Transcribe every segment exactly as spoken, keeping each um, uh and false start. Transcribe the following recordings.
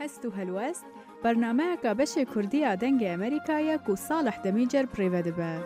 هستو هلوست برنامه که بشه کردی آدنگ امریکایی که صالح دمیجر پریوده به.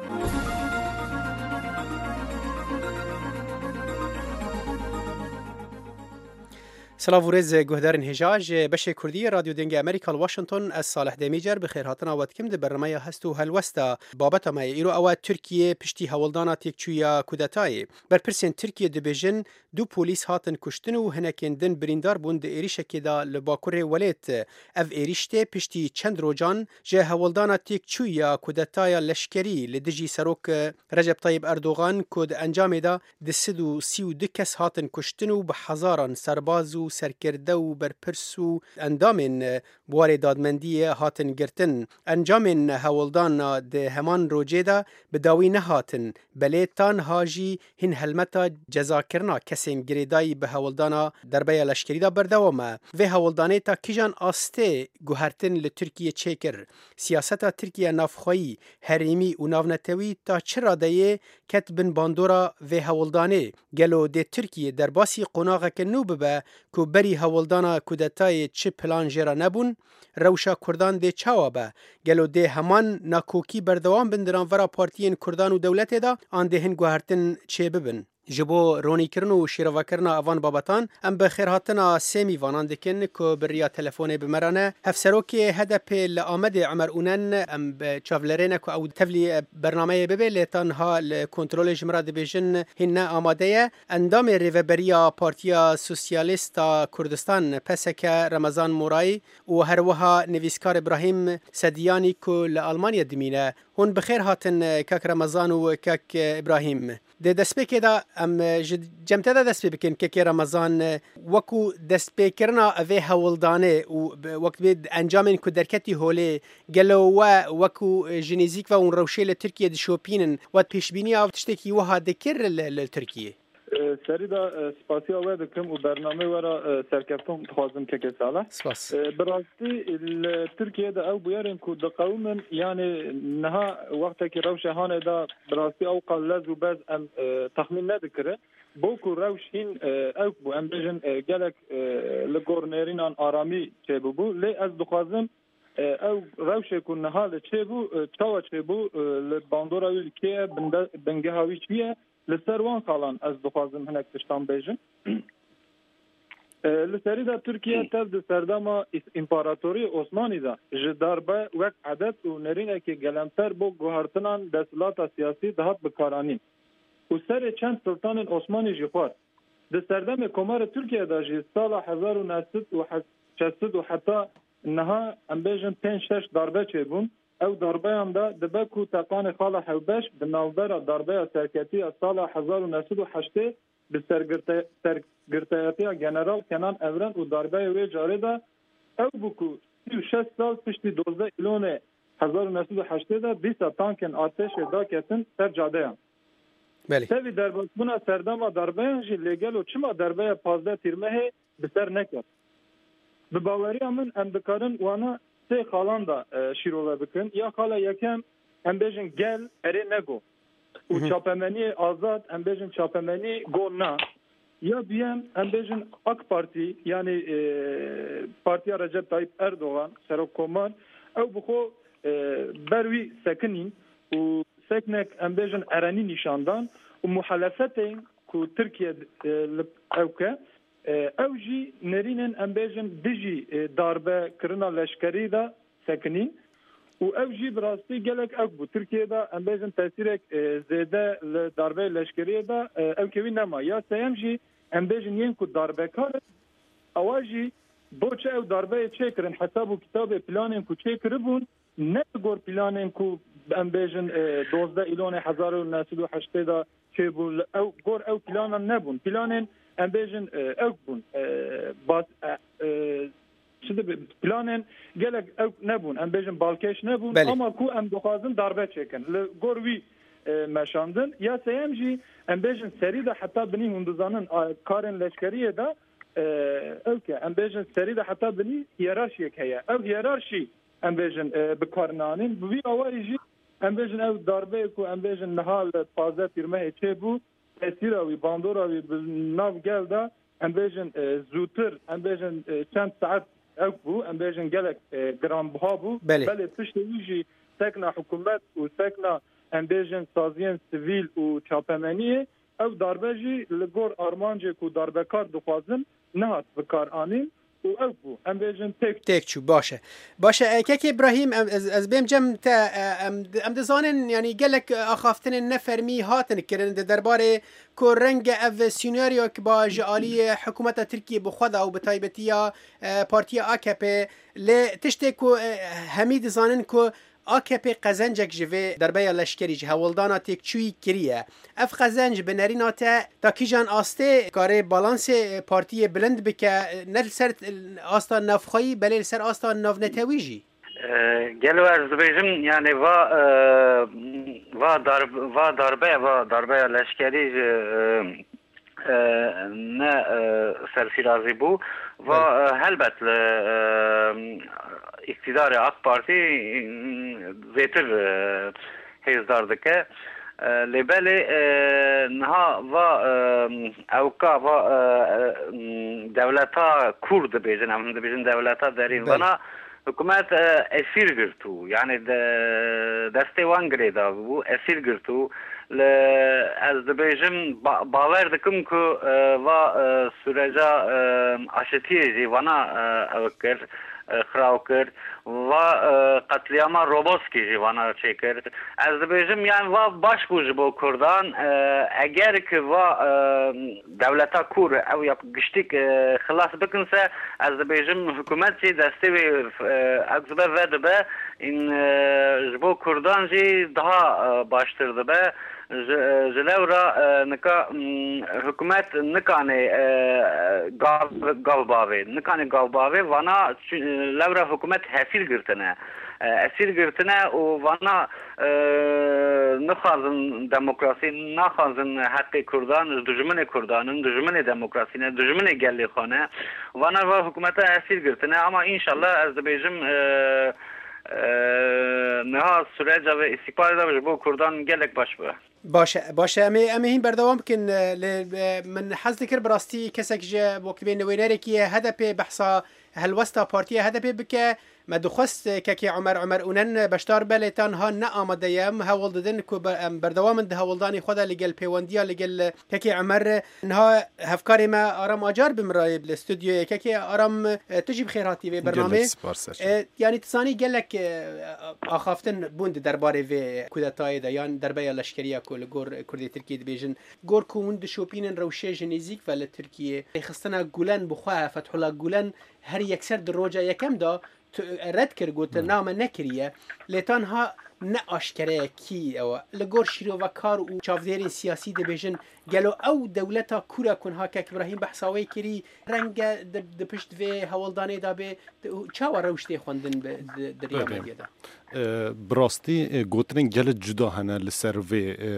سلام ورز گهدارن هجاج بشه کردی رادیو دنگ امریکا واشنطن از صالح دمیجر بخیر هاتنا وقت ده برنامه هستو هلوستا بابت ما ایرو او ترکیه پشتی هولدانا تکچویا کودتای بر پرسن ترکیه دبیژن دو پلیس هاتن کشتن و هنکین دن بریندار بوند ایریش که دا لباکور ولید اف ایریشته پشتی چند روجان جه هولدانا تکچویا کودتای لشکری لدجی سروک رجب طیب اردوغان کود انجام دا دسدو سیو دکس هاتن کشتن و بحزاران سربازو سرکرده و برپرس و اندامین بوار دادمندی هاتن گرتن انجامین هولدان ده همان روجه دا بداوی نهاتن بلیتان هاجی هن هلمتا جزا کرنا کسین گریدای به هولدانا دربای لشکری دا بردوامه و هولدانه تا کجان آسته گوهرتن لترکیه چیکر سیاستا ترکیه نافخوایی هریمی و ناونتوی تا چرا دایه کت بن باندورا و هولدانه گلو ده ترکیه در باسی قناغه که نو ببه که بری هولدانا کودتای چه پلان جرا نبون روشا کردان ده چاوابه گلو ده همان ناکوکی بردوام بندران ورا پارتیین کردان و دولت دا آن ده هن گوهرتن چه ببن جبو رونی کرن و شیروا کرن اوان بابتان ام بخیر هاتنا سیمی وانان دکن که بریا تلفون بمرانه هفسروکی هدف لآمد عمر اونن ام چاولرین که او تفلی برنامه ببه لیتان ها لکنترول جمرا دبیجن هن آماده اندام ریوبریا پارتیا سوسیالیستا کردستان پسک رمضان مورای و هروها نویسکار ابراهیم سدیانی که لآلمانیا دمینه هون بخیر هاتن کک رمضان و کک ابراهیم ده دست بکی دا ام جمتا دا دست بکن که رمضان وکو دست بکرنا اوه هولدانه و وقت بید انجامین که درکتی هوله گلو و وکو جنیزیک و اون روشه لترکیه دشوپینن و پیشبینی او تشتکی وها دکر لترکیه سری دا سپاسی آوه دکم و برنامه ورا سرکفتون تخوازم که که ساله سپاس براستی ترکیه دا او بیارن که دا قومن یعنی نها وقتا که روش هانه دا براستی او قلز و بز ام تخمین ندکره بوکو روش هین او بو ام بجن گلک لگورنرین آن آرامی چه بو بو لی از دخوازم او روش که نها لچه بو چاوا چه بو لباندورا ویل که بنگه هاوی چیه لسروان خالان از دخوازم هنک تشتان بیجن لسری دا ترکیه تف ده سرداما امپاراتوری عثمانی دا جداربه وک عدد و نرینه که گلمتر بو گوهرتنان دستلات سیاسی دهات بکارانین و سر چند سلطان عثمانی جخوار ده سردام کمار ترکیه دا جی سال هزار و نهصد و شصت و حتی نها ام بیجن پنج شش داربه چه بون او داربه هم دا دبکو تقان خال حوبش به نوبر داربه سرکتی سال هزار و نهصد و هشت به سرگرتایتی جنرال کنان اورن و داربه وی جاره دا او بکو سی و شش سال پشتی دوزده ایلون هزار و نهصد و هشت دا بیست تانکن آتش دا کتن سر جاده هم بله تاوی در بسمون سردام داربه هم جی لگل و چما داربه پازده تیرمه بسر نکرد به باوری همون اندکارن وانا سه خالان دا شیروه بکن یا خالا یکم هم بیجن گل اره نگو و چاپمنی آزاد هم بیجن چاپمنی گو نه یا بیم هم بیجن اک پارتی یعنی پارتی رجب طیب اردوغان سرکومان او بخو بروی سکنین و سکنک هم بیجن ارانی نشاندان و محلفتین که ترکیه اوکه او جی نرینن ام بیجن دیجی داربه کرنا لشکری دا سکنین و او جی براستی گلک او بو ترکیه دا ام بیجن تاثیرک زیده داربه لشکری دا او کوی نما یا سیم جی ام بیجن ین کو داربه کار اواجی بوچه او داربه چه کرن حساب و کتاب پلانین کو چه کربون نه گور پلانین کو ام بیجن دوزده ایلون هزار و نهصد و هشت دا چه بول او گور او پلانن نبون پلانین ام بیجن او بون باز شده پلانن گلک او نبون ام بیجن بالکش نبون بله. اما کو ام دخوازن داربه چکن لگوروی مشاندن یا سیم جی ام بیجن سری دا حتی بنی هندوزانن کارن لشکریه دا او که ام بیجن سری دا حتی بنی هیرارشی که هیا او هیرارشی ام بیجن بکارنانین بوی آواری جی ام بیجن او داربه کو ام بیجن نهال پازده تیرمه چه بود تأثیراوی باندوراوی ناو گل دا ام بیجن زوتر ام بیجن چند ساعت او بو ام بیژن گلک گرام بها بو بله پشت ویجی سکنا حکومت و سکنا ام بیژن سازین سیویل و چاپمنیه او داربجی لگور آرمانجه کو داربکار دخوازن نهات بکار آنیم و او بو ام بیژن تک تک چو باشه باشه کک ابراهیم از بیم جم تا ام دزانن یعنی گلک اخافتن نفرمی هاتن کرن درباره کو رنگ اف سیناریو که با جالی حکومت ترکیه بخواد او بتایبتیا پارتی آکپ ل تشته کو حمید زانن کو آکپ قزنجک جوی درباره لشکری جه هولدانا تک چوی کریه اف قزنج بنریناته تا کیجان آسته کاره بالانس پارتی بلند بکه نل سر آستا نفخایی بله سر آستا نفنتویجی گلو از بیجم یعنی و و درب و دربه و دربه لشکری نه سرفرازی بو و هلبت اقتدار AK Parti زیتر هزدار دکه لبلی نها و اوکا و دولتا کرد بیجن هم بیجن دولتا دارین ونا حکومت اسیر گرتو یعنی دسته وان گریدا بو اسیر گرتو ل از بیجم باور دکم که و سورجا آشتیه جیوانا اوکر خراو کرد و قتلیاما روبوسکی جیوانا چه کرد از بیجم یعنی و باش بوج با کردان اگر که و دولتا کور او یا گشتی خلاص بکنسه از بیجم حکومت چی دسته اگزبه وده به این جبو کردان جی daha باشتر ده به جلورا نکا حکومت نکانه گالباوی نکانه گالباوی وانا لورا حکومت حسیر گرتنه اسیر گرتنه و وانا نخوازن دموکراسی نخوازن حق کردان دجمن کردانن دجمن دموکراسی نه دجمن گلی خانه وانا و حکومت اسیر گرتنه اما انشالله از بیجم نه سوریه و استقبال داشت با کردان گلک باش با باشه باشه امی امی هین بردوام کن من حظ ذکر براستی کسک جه وقت بین نوینری که هدف بحثا هلوستا پارتی هدف بکه ما دخست که عمر عمر اونن بشتار بلتان ها نه آمده یم هول دادن کو بردوام ده هولدانی خدا لگل پیوندیا لگل که عمر انها هفکاری ما آرام آجار بمرای بالاستودیو که آرام تجيب خیراتی به برنامه یعنی تسانی گلک آخافتن بوند درباره و کودتای دیان درباره لشکریه کل گور کردی ترکیه بیژن گور کوند شوپینن روشه جنیزیک ول ترکیه خستنا گولن بخواه فتح الله گولن هر یکسر دروجه یکم دا رد کرد گوت نام نکریه لیتان ها نه آشکره کی او لگور شیرو و کار و چافدیرین سیاسی ده بیجن گلو او دولتا کورا کنها که ابراهیم بحثاوی کری رنگ ده پشت و هولدانه دا به چاوا روشتی خوندن در ریامدیه دا براستی گوترین گلت جدا هنه لسر و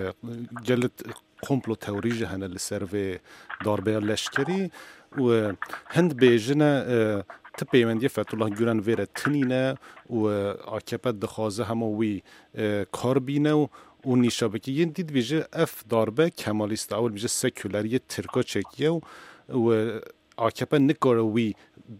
گلت کمپلو تئوریج هنه لسر و داربه لشکری و هند بیجنه تپیوندی فتح الله گولن ویره تنینه و آکپت دخوازه همه وی کار بینه و اون نیشابه که یه دید بیجه اف داربه کمالیست اول بیجه سکولری ترکا چکیه و آکپت نکاره وی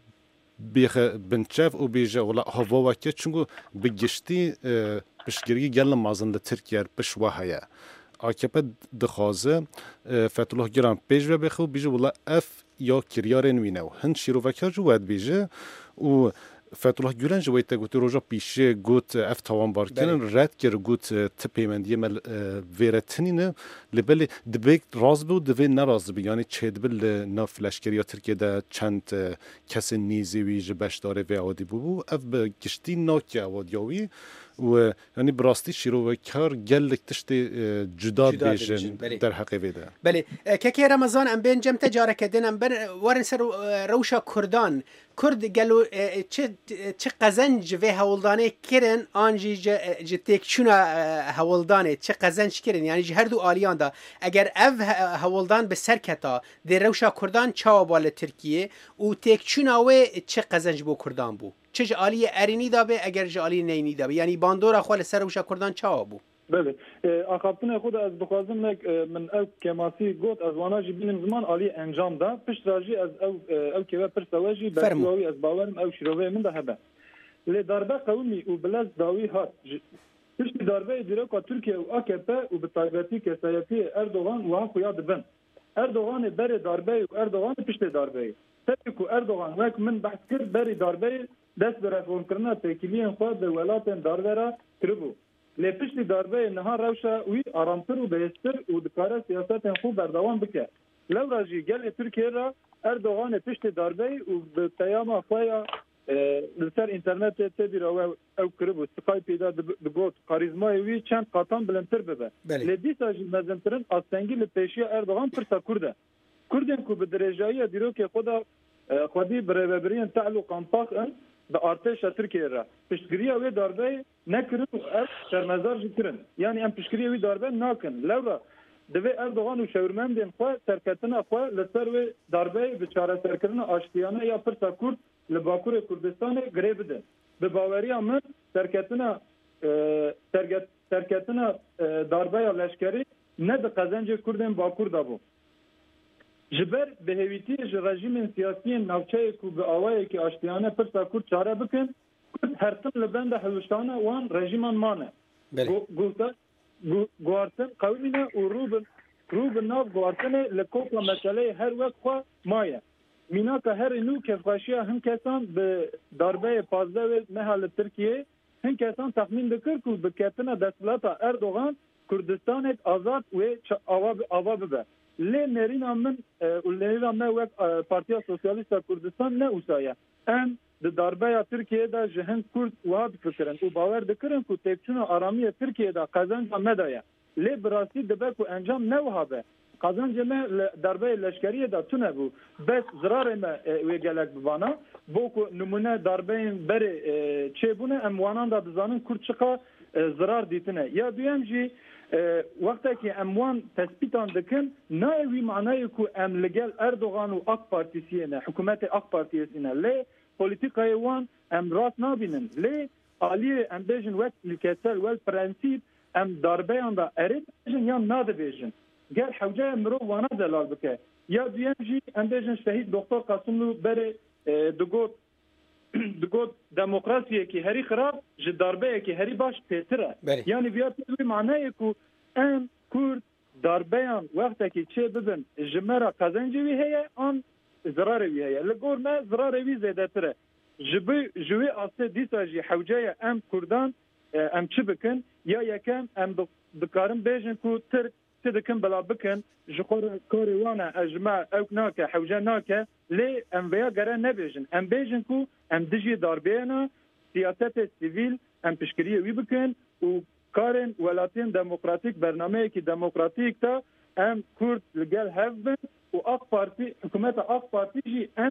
بیخ بنچف و بیجه ولا هوا وکه چونگو بگشتی بشگیری گل مازن ترکیه بشوهایه آکپت دخوازه فتح الله گولن پیش و بخو بیجه ولا اف یا کریارن وینه و هند شیروکا جواد بیجه و فتح الله گولن جوید تا گوت روزا پیشه گوت اف توان بار کنن رد کر گوت تپیمندی مل ویرتنینه لبلی دبیک راز بود دوی نراز بی یعنی چه دبل ناف لشکری ترکیه ده چند کس نیزی وی جبش داره و عادی بو اف به گشتی ناکی عادیاوی و یعنی براستی شیروکار گلک تشت جدا بیجن در حقی ویده بله که رمضان ام بین جم تجاره کردن ام بر ورن سر روشا کردان کرد گلو چه چه قزنج و هولدانه کرن آنجی ج تکچونا هولدانه چه قزنج کرن یعنی هر دو آلیان دا اگر اف هولدان به سرکتا در روشا کردان چاو بال ترکیه و تکچونا و چه قزنج بو کردان بو چه آلی ارینی دا به اگر جالی نینی دا به یعنی باندورا خال سر روشا کردان چاو بو بله اخابتن خود از بخوازم من او کماسی گوت از واناجی بینم زمان عالی انجام دا پشت راجی از او او که پرسواجی برسواوی از باورم او شروع من ده هبه لی دربه قومی و بلز داوی هات پشت دربه دیره که ترکیه و آکپه و به طایباتی که سیاسی اردوغان و ها خویا دبن اردوغان بری دربه و اردوغان پشت دربه تبی که اردوغان وک من بحث کرد بری دربه دست به رفون کرنا تکیلین خود به ولاتن دربه را کربو لی پشت دربه نها روشه وی آرامتر و بهستر و دکاره سیاست خوب بردوان بکه لو راجی گل ترکیه را اردوغان پشت دربه و به تیام خویا لسر اینترنت تبی را او کربو سقای پیدا دگوت کاریزمای وی چند قطان بلندتر ببه لی دیسا جی مزمترن آستنگی لپیشی اردوغان پرسا کرده کردن که به درجایی دیرو که خدا خودی برابرین تعلق قنطاق به ارتش ترکیه را پشتگیری وی دربه نکرن و از شرمزار جکرن یعنی ام پشتگیری وی دربه ناکن لورا دوی اردوغان و شورمندین خواه سرکتنا خواه لسر وی دربه به چاره سرکرن آشتیانه یا پرسا کرد لباکور کردستان گره بده به باوری من سرکتنا سرکتنا دربه یا لشکری نه به قزنج کردن باکور دابو جبر به هویتی رژیم سیاسی نوچه کو به آوایی که آشتیانه پرسا کرد چاره بکن کرد هرتم لبند حلوشتانه وان رژیمان مانه گوارتن قومینه و رو به ناف گوارتنه لکوپلا مسئله هر وقت خواه مایه مینا که هر نو کفخاشیه هم کسان به دربه پازده محل ترکیه هم کسان تخمین دکر که به کتن دستلاتا اردوغان کردستان آزاد و آوا ببه لی نرینا من و نرینا من وقت پارتیا سوسیالیست کردستان نه اوسایه ام د دربه ترکیه دا جهن کرد واد فکرن و باور دکرن که تکچون آرامی ترکیه دا قزنجا مدایه لی براسی دبه که انجام نوهابه قزنج ما دربه لشکریه دا تو نبو بس زرار ما وی گلک بوانا بو که نمونه دربه بری چه بونه اموانان دا بزانن کرد چقا زرار دیتنه یا دویم جی وقتی که اموان تثبیتان دکن نه وی معنی که ام لگل اردوغان و اق پارتیسیه حکومت اق پارتیسیه لی پولیتیکای وان ام راست نبینن لی آلی ام بیجن وقت لکسل و پرنسیب ام دربه آن دا ارید بیجن یا ناده بیجن گر حوجه مرو وانا دلال بکه یا دویم جی ام بیجن شهید دکتر قاسملو بره دگوت دگوت دموکراسیه که هری خراب جه دربه که هری باش پیتره یعنی بیاد توی معنی که ام کرد دربه وقتی که چه ببین جمعه قزنجوی هیه آن زراروی هیه لگور ما زراروی زیده تره جبه جوی آسته دیسا جی حوجه ام کردان ام چه بکن یا یکم ام بکارم بیجن که ترک چه دکن بلا بکن جخور کاری وانا اجماع او ناکه حوجه ناکه لی ام ویا گره نبیجن ام بیجن که ام دجی داربینا سیاست سیویل ام پشکریه وی بکن و کارن ولاتین دموکراتیک برنامه که دموکراتیک تا ام کرد لگل هفبن و اق پارتی حکومت اق پارتی جی ام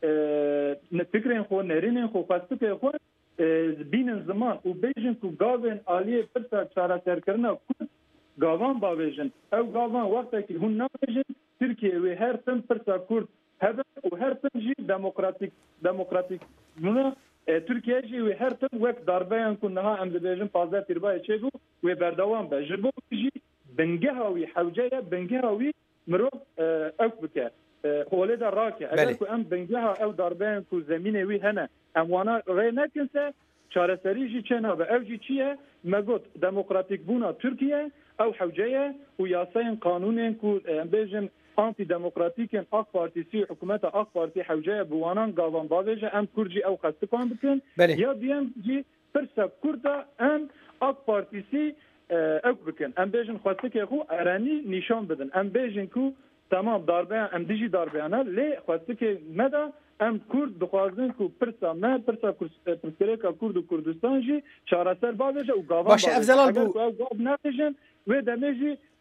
فکرین خو نرینین خو فستوک خو بینن زمان و بیجن که گاوین آلیه پرسا چاره سرکرنا کرد گاوان باویجن او گاوان وقتی که هون نبیجن ترکیه و هر تن پرسا کرد هبن و هر تن جی دموکراتیک دموکراتیک بنا ترکیه جی و هر تن وقت دربیان کنها ام دبیجن پازده تیربای چه بو و بردوان به جبو جی بنگه هاوی حوجه بنگه هاوی مرو او بکه خوله در راکه اگر که ام بنگه ها او دربیان که زمینه وی هنه ام وانا غیر نکنسه چاره سری جی چه نابه او جی چیه مگوت دموکراتیک بونا ترکیه او حوجه و یاسین قانونین که ام بیجن آنتی دموکراتیکن اق پارتیسی حکومت اق پارتی حوجه بوانان گاوان باویجه ام کرجی او خستکان بکن یا دیم جی پرسا کرده ام اق پارتیسی او بکن ام بیجن خواستکه خو ارانی نشان بدن ام بیجن که تمام داربه ام دیجی داربیانه لی خواستکه مدا ام کرد دخوازن که پرسا ما پرسا پرسکریکا کرد و کردستان جی چاره سر باویجه و گاوان باشه افزلال بو اگر گاو نبیجن و دمیجی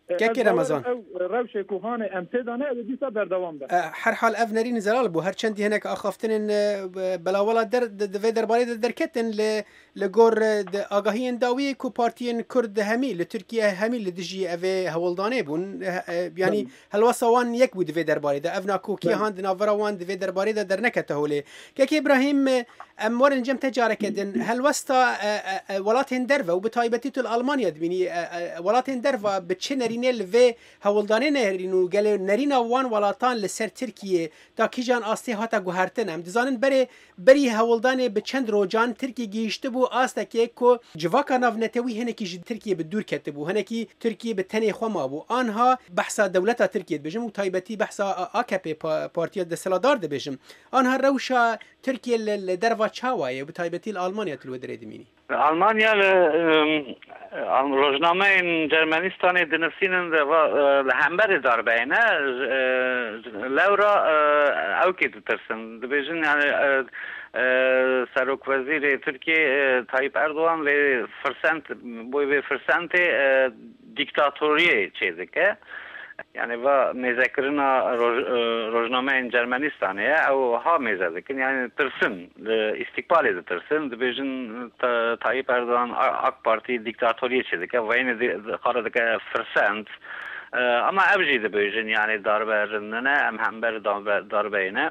كاكي رمضان او روشه كوهانه امتدانه دیسا بردوام به هر حال اف نرین زلال بو هر چندی هناك اخافتن بلا ولا در د درباره درکتن ل لگور آگاهی داوی کو پارتین کرد همی ل ترکیه همی ل دجی اوه هولدانه بون یعنی هلوسوان یک بود و درباره ده افنا کوکی هاند ناوروان د درباره ده در نکته هوله که ابراهیم امور جم تجارت کردن هلوستا ولات دروا و بتایبتی تو المانیا دبینی ولات دروا بچ نرینه ل هولدانه نرینو گله نرینا وان ولاتان لسر ترکیه تا کیجان آستی هاتا گوهرتن هم دزانن بری بری هولدانه به چند روجان ترکیه گیشته بو آستا که کو جواکا ناو نتوی هنکی جد ترکیه به دور کته بو هنکی ترکیه به تنه خما بو آنها بحثا دولتا ترکیه بجم و تایبتی بحثا آکپی پارتیا دسلادار ده بجم آنها روشا ترکیه لدروا چاوایه و تایبتی آلمانیا تلو دریدمینی آلمانیا روزنامه جرمنستان دنسینن و همبر داربینه لورا او که ترسن دبیجن یعنی سروک وزیر ترکیه طایب اردوغان و فرسنت بوی فرسنت دیکتاتوریه چیزی که یعنی و میذکرنا روزنامه جرمنستانه او ها میذکرن یعنی ترسن استقبال ترسن دبیجن طایب اردوغان اک پارتی دیکتاتوریه چیزی که و این خارج که فرسنت اما ابجی دبیجن یعنی داربرنه ام همبر داربینه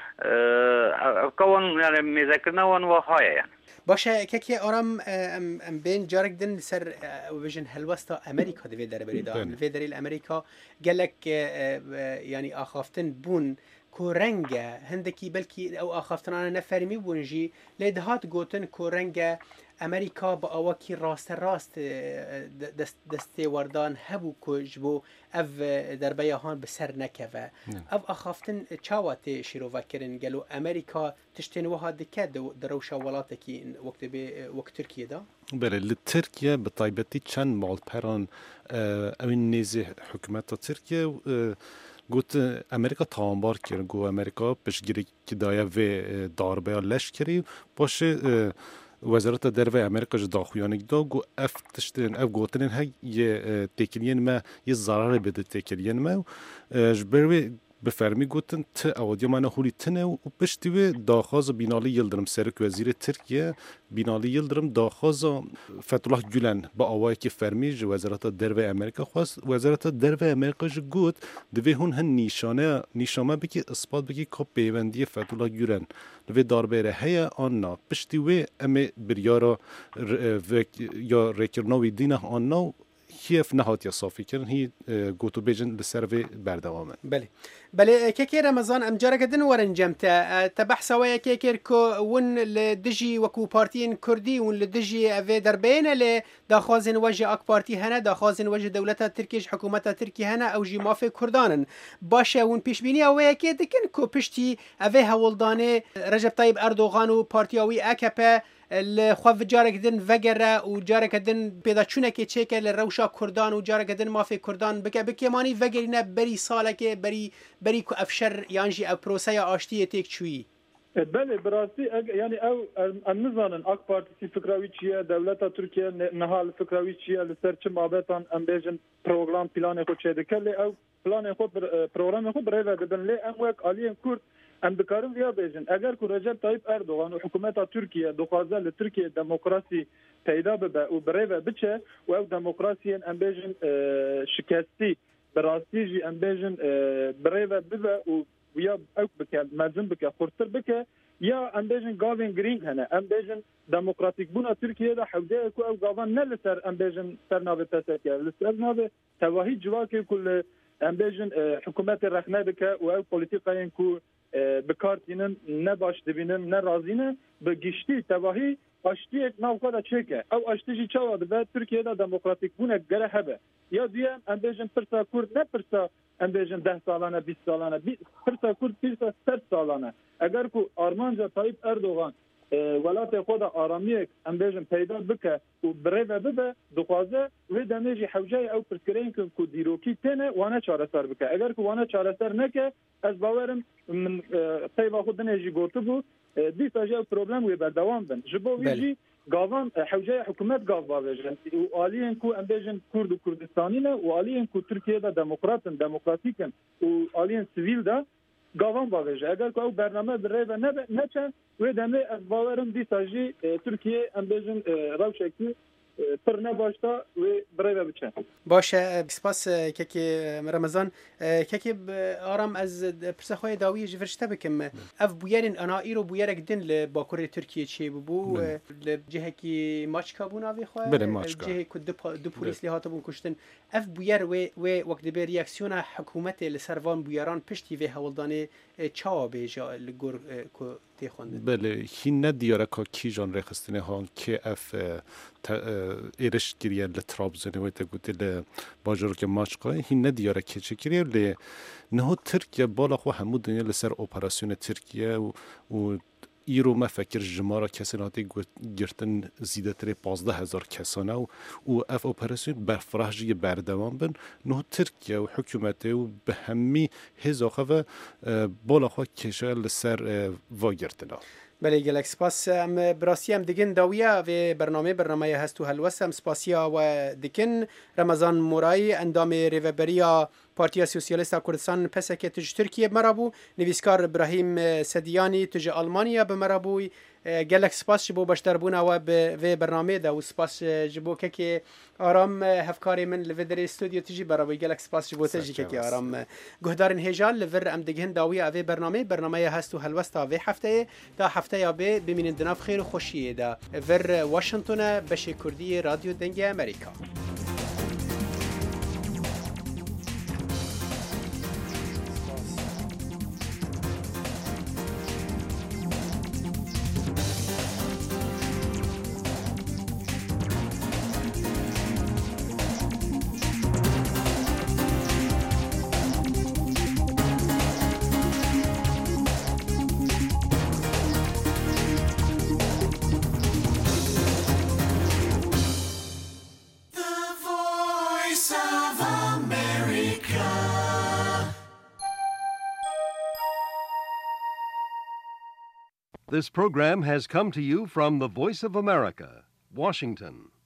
کون یعنی میذکرنا ون و های یعنی باشه که آرام ام بین جارک دن سر ویژن هلوستا امریکا دوی در بریدا دوی در امریکا گلک یعنی آخافتن بون کو رنگ هندکی بلکی او آخافتنانه نفرمی بونجی لیدهات گوتن کو رنگ امریکا با اواکی راست راست دست دسته وردان هبو کجبو اف در بیاهان بسر نکوه اف اخافتن چاوات شیرو وکرن گلو امریکا تشتین وها دکه دروشا ولاتی وقت به وقت ترکیه دا بله لترکیه به طایبتی چند مال پران اوین نیزه حکومت ترکیه گوت امریکا تانبار کرد گو امریکا پشگیری که دایه و داربه لشکری باشه وزارت درو امریکا جداخویانگ دا گو اف تشتن اف گوتنن ها یه تکلیین ما یه ضرر بده تکلیین ما جبروی بفرمی گوتن ت اودیا من هولی تنه و پشتیوی داخاز بینالی یلدرم سرک وزیر ترکیه بینالی یلدرم داخاز فتولاه گولن با آوای که فرمی جو وزارت درو امریکا خواست وزارت درو امریکا جو گوت دوی هون هن نیشانه نیشانه بکی اثبات بکی که پیوندی فتولاه گولن دوی داربره هیا آننا پشتیوی امی بریارا یا رکرناوی دینه آننا کیف نهات یا صافی کردن هی گوتو بیجن لسروی بردوامه بله بله كيكي رمضان ام جارك دن ورن جمتا تبحث ويا كيكير كو ون لدجي وكو بارتين كردي ون لدجي افي دربين ل داخازن وجه اك بارتي هنا داخازن وجه دولتها تركيش حكومتها تركي هنا او جي مافي كردانن باشا ون بيشبيني ويا كي دكن كو بشتي افي هولداني رجب طيب اردوغان و بارتياوي اكابا الخوف جارك دن وگره و جارك دن پیدا چونه که چه که لروشا کردان و جارك دن مافی کردان بکه بکه مانی وگرینه بری ساله که بری بری کو افشر یانجی او پروسه آشتی تک چویی بله براستی یعنی او نزانن اک پارتی فکراوی چیه دولت ترکیه نهال فکراوی چیه لسر چه مابطان امبیجن پروگرام پلان خود چه دکلی او پلان خود پروگرام خود برای دبن لی ام وک آلین کرد ام بکارم ویا بیجن اگر کو رجب طیب اردوغان و حکومت ترکیه دخوازه لترکیه دموکراسی پیدا ببه و برای بچه و او دموکراسی ام بیجن شکستی براستی جی ام بیجن برای ببه و ویا او بکه مزن بکه خورتر بکه یا ام بیجن گاوین گرینگ هنه ام بیجن دموکراتیک بونا ترکیه دا حوده کو او گاوان نه لسر ام بیجن سرناوه تسکه لسر ناوه تواهی جواکی کل ام بیجن حکومت رخنه بکه و او پولیتیقاین کو بکارتینن نه باش دبینن نه رازینه به گشتی تواهی آشتی ناوکادا چکه او آشتیجی چاواده به ترکیه دا دموکراتیک بونه گره هبه یا دویم ام بیجن پرسا کرد نه پرسا ام بیجن ده سالانه بیست سالانه پرسا کرد پرسا ست سالانه اگر کو آرمانجا طایب اردوغان ولات خود آرامی ام بیجن پیدا بکه و برای ببه دخوازه و دمیجی حوجه او پرسکرین که کو دیروکی تنه وانه چاره سر بکه اگر کو وانه چاره سر نکه از باورم من طیبا خود دنیجی گوته بو دیسا جا پروبلم وی بردوام بن جبو ویجی گاوان حوجه حکومت گاو باوجن و آلیان کو امبیجن کرد و کردستانی نه و آلیان کو ترکیه دا دموکراتن دموکراتیکن و آلیان سیویل دا گاوان باوجه اگر کو برنامه بره و نه نه چه و دمه از باورم دی ساجی ترکیه امبیجن روشکی پر نباشتا و برای بچه باشه سپاس که رمضان که آرام از پرسخوی داوی جورشته بکم اف بویرین انا ایرو بویرک دین لباکور ترکیه چی ببو لجهه کی ماچکا بو ناوی خواه جهه که دو پولیس لیهاتا بون کشتن اف بویر و وقت به ریاکسیون حکومت لسروان بویران پشتی و هولدانه چاوا بیجا لگور که بله هی ندیاره که کی جان رخستنه ها که اف ایرش گریه لطرابزنه و تگوتی لباجر که ماچقای هی ندیاره که چه گریه لی نه ترکیه بالا خو همو دنیا لسر اپراسیون ترکیه و, و ایرو ما فکر جمارا کسی ناتی گرتن زیده تری پازده هزار کسانه و, و اف اپراسیون برفراجی بردوان بن نه ترکیه و حکومته و به همی هزاخه و بالا خو کشه لسر واگرتنا بله گلک سپاس ام براسی ام دیگن داویه و برنامه برنامه هستو هلوس ام سپاسیا و دیگن رمضان مورایی اندام ریوبریا پارتیا سوسیالیستا کردستان پسکه تج ترکیه مرابو نویسکار ابراهیم سدیانی تج آلمانیا بمرابو گلک سپاس جبو باشتر بونا و به برنامه دا و سپاس جبو که آرام هفکاری من لودر استودیو تجی برابو گلک سپاس جبو تجی که آرام گهدارن هجال لور ام دیگن داویه و برنامه برنامه هستو هلوستا و هفته تا هفته یا به ببینین دناف خیر و خوشیه دا ور واشنطن بشه کردی رادیو دنگ امریکا. This program has come to you from the Voice of America, Washington.